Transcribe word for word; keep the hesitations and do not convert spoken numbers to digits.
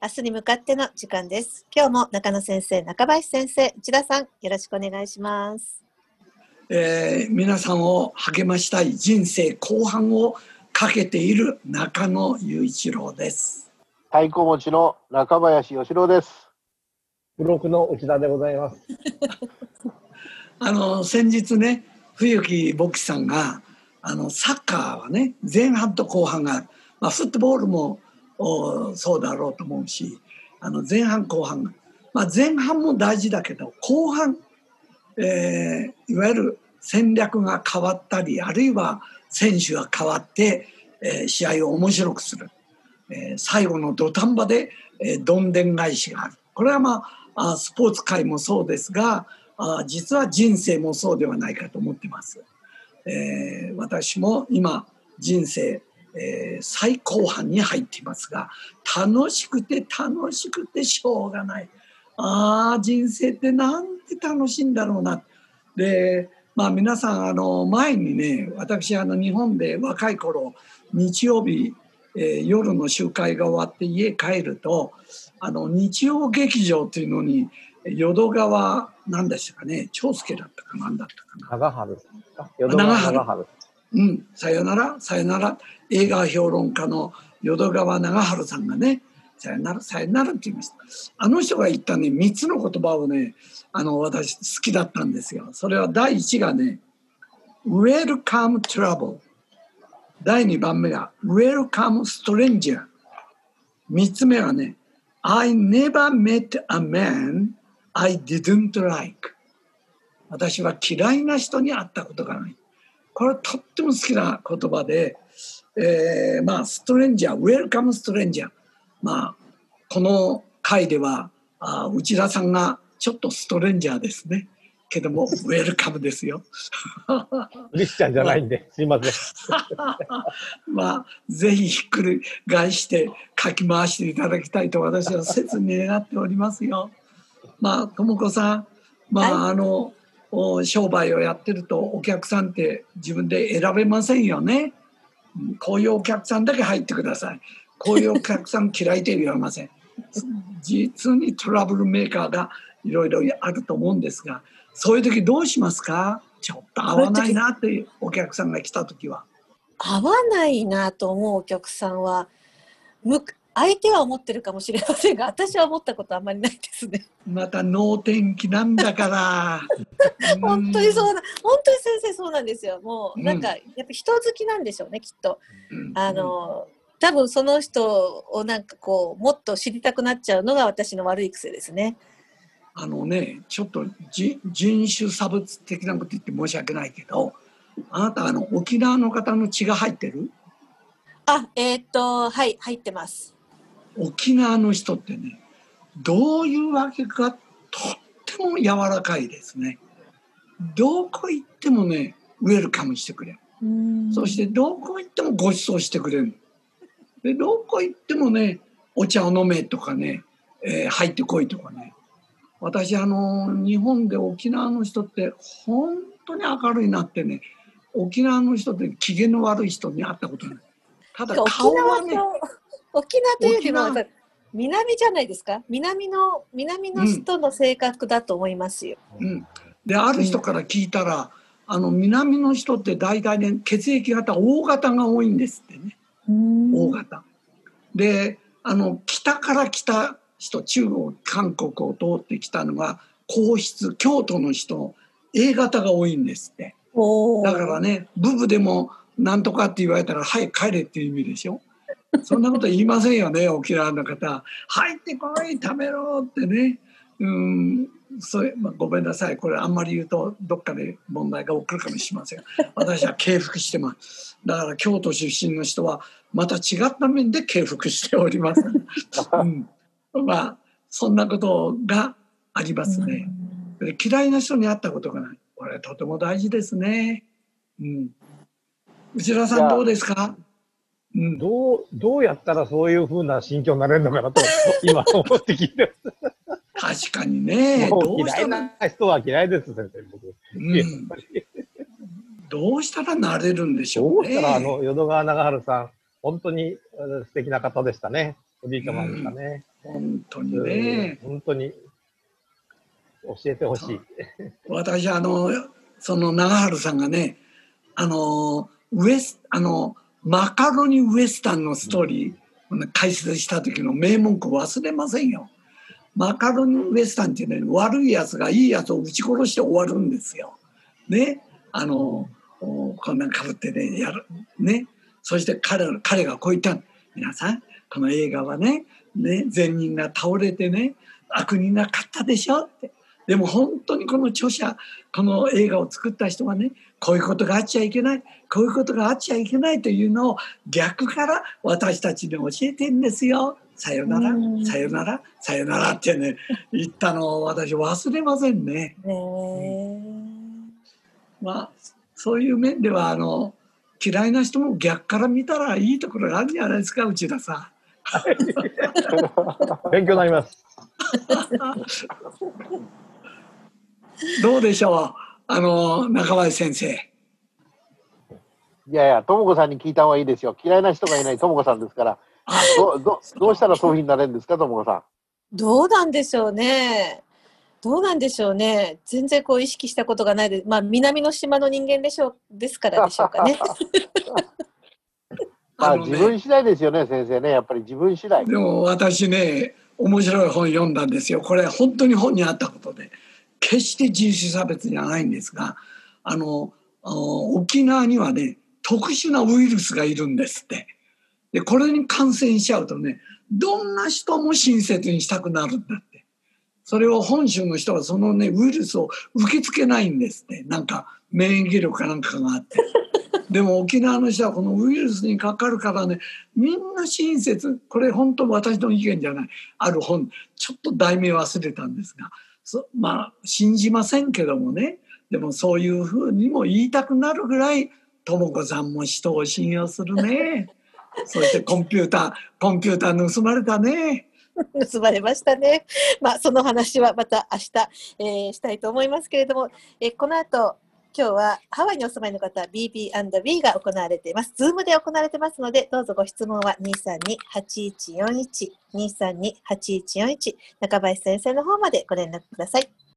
明日に向かっての時間です。今日も中野先生、中林先生、内田さん、よろしくお願いします。 えー、皆さんを励ましたい人生後半をかけている中野雄一郎です。 太鼓持ちの中林義郎です。 ブロックの内田でございます。 あの先日ね、冬木牧師さんがあのサッカーはね、前半と後半がある、まあ、フットボールもそうだろうと思うし、あの前半後半が、まあ、前半も大事だけど後半、えー、いわゆる戦略が変わったり、あるいは選手が変わって、えー、試合を面白くする、えー、最後の土壇場で、えー、どんでん返しがある。これはまあスポーツ界もそうですが、あ実は人生もそうではないかと思ってます。えー、私も今人生、えー、最後半に入っていますが、楽しくて楽しくてしょうがない。ああ、人生ってなんて楽しいんだろうな。で、まあ、皆さんあの前にね、私あの日本で若い頃日曜日、えー、夜の集会が終わって家帰ると、あの日曜劇場というのに淀川何でしたかね、長介だったか何だったかな、 長春ですか、淀川長春、 うん、さよならさよなら、映画評論家の淀川長春さんがね、さよならさよならって言いました。あの人が言ったねみっつの言葉をね、あの私好きだったんですよ。それは第一がね Welcome Trouble、 第二番目が Welcome Stranger、 三つ目はね I never met a man I didn't like、 私は嫌いな人に会ったことがない。これはとっても好きな言葉で、えー、まあストレンジャー、ウェルカムストレンジャー、まあこの回ではあ内田さんがちょっとストレンジャーですねけどもウェルカムですよ。 クリスチャンじゃないんで、すいません。 まあぜひひっくり返してかき回していただきたいと私は切に願っておりますよ。まあ智子さん、まあ、はい、あの商売をやってるとお客さんって自分で選べませんよね。こういうお客さんだけ入ってください、こういうお客さん嫌いとは言われません。実にトラブルメーカーがいろいろあると思うんですが、そういう時どうしますか？ちょっと合わないなっていうお客さんが来た時は。 合わないなと思うお客さんはむ相手は思ってるかもしれませんが、私は思ったことあんまりないですね。 また能天気なんだから本当にそうな、本当に先生そうなんですよ。もうなんか、うん、やっぱ人好きなんでしょうね、きっと、うん、あの多分その人をなんかこうもっと知りたくなっちゃうのが私の悪い癖ですね。 あのね、ちょっと人種差別的なこと言って申し訳ないけど、あなたあの沖縄の方の血が入ってる？ あ、えー、っとはい入ってます。 沖縄の人ってね、どういうわけかとっても柔らかいですね。どこ行ってもねウェルカムしてくれる。そしてどこ行ってもご馳走してくれる。でどこ行ってもねお茶を飲めとかね、えー、入ってこいとかね。私あの日本で沖縄の人って本当に明るいなってね、沖縄の人って機嫌の悪い人に会ったことない。ただ顔はね、 沖縄というよりも南じゃないですか。南の南の人の性格だと思いますよ。 うんうん、である人から聞いたら、うん、あの南の人って大体ね血液型 O 型が多いんですってね。O 型で、あの北から来た人、中国韓国を通ってきたのが皇室京都の人 A 型が多いんですって。だからねブブでもなんとかって言われたらはい帰れっていう意味でしょ。そんなこと言いませんよね沖縄の方。入ってこい食べろってね。うんそれ、まあ、ごめんなさい、これあんまり言うとどっかで問題が起こるかもしれません。私は敬服してます。だから京都出身の人はまた違った面で敬服しております、うん、まあそんなことがありますね。で嫌いな人に会ったことがない、これとても大事ですね、うん、内田さんどうですか？ うん、どう、どうやったらそういう風な心境になれるのかなと今思って聞いてます。確かにね。 もう嫌いな人は嫌いです先生、僕、うん、 どうしたらなれるんでしょうね。 どうしたらあの淀川長春さん本当に素敵な方でしたね。 おじいちゃまですかね。 本当にね。 本当に教えてほしい。 私あのその長春さんがね、あのウエスあのマカロニウエスタンのストーリー、うん、解説した時の名文句忘れませんよ。マカロニウエスタンっていうのは悪いやつがいいやつを撃ち殺して終わるんですよ。ね、あのこんなんかぶってねやるね。そして彼彼がこう言ったの。皆さんこの映画はね、ね善人が倒れてね悪人が勝ったでしょって。でも本当にこの著者この映画を作った人はねこういうことがあっちゃいけないこういうことがあっちゃいけないというのを逆から私たちに教えてるんですよ。さよならさよならさよならってね言ったのを私忘れませんね。うん、まあそういう面ではあの嫌いな人も逆から見たらいいところがあるんじゃないですか内田さん。 勉強になります。 どうでしょうあの中林先生。 いやいや、ともこさんに聞いた方がいいですよ。嫌いな人がいないともこさんですから。ど, ど, どうしたらそういうふうになれるんですか、ともこさん。 どうなんでしょうね。どうなんでしょうね。全然こう意識したことがないで、まあ南の島の人間でしょうですからでしょうかね。 まあ自分次第ですよね、先生ね。やっぱり自分次第。 でも私ね、面白い本読んだんですよ。これ本当に本にあったことで、決して人種差別じゃないんですが、あの沖縄にはね特殊なウイルスがいるんですって。でこれに感染しちゃうとね、どんな人も親切にしたくなるんだって。それを本州の人はそのねウイルスを受け付けないんですって。なんか免疫力かなんかがあって。でも沖縄の人はこのウイルスにかかるからね、みんな親切。これ本当私の意見じゃない。ある本、ちょっと題名忘れたんですが、そまあ信じませんけどもね。でもそういうふうにも言いたくなるぐらい、ともこさんも人を信用するね。そしてコンピューター、コンピューター盗まれたね。 盗まれましたね。まあその話はまた明日、えー、したいと思いますけれども、えー、この後今日はハワイにお住まいの方 ビービーアンドビー が行われています。ズームで行われてますので、どうぞご質問はにさんに はちいちよんいち にさんに はちいちよんいち中林先生の方までご連絡ください。